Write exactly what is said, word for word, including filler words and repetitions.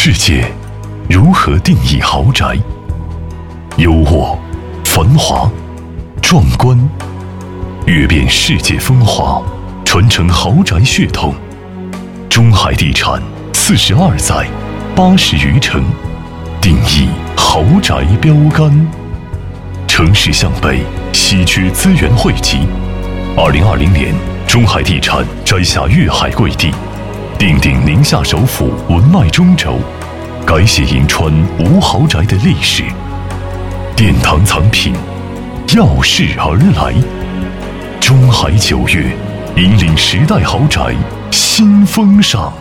世界如何定义豪宅？优渥、繁华、壮观，阅遍世界风华，传承豪宅血统。中海地产四十二载，八十余城，定义豪宅标杆。城市向北，稀缺资源汇集。二零二零年，中海地产摘下粤海贵地，定鼎宁夏首府文脉中轴，改写银川无豪宅的历史。殿堂藏品，耀世而来。中海九月，引领时代豪宅新风尚。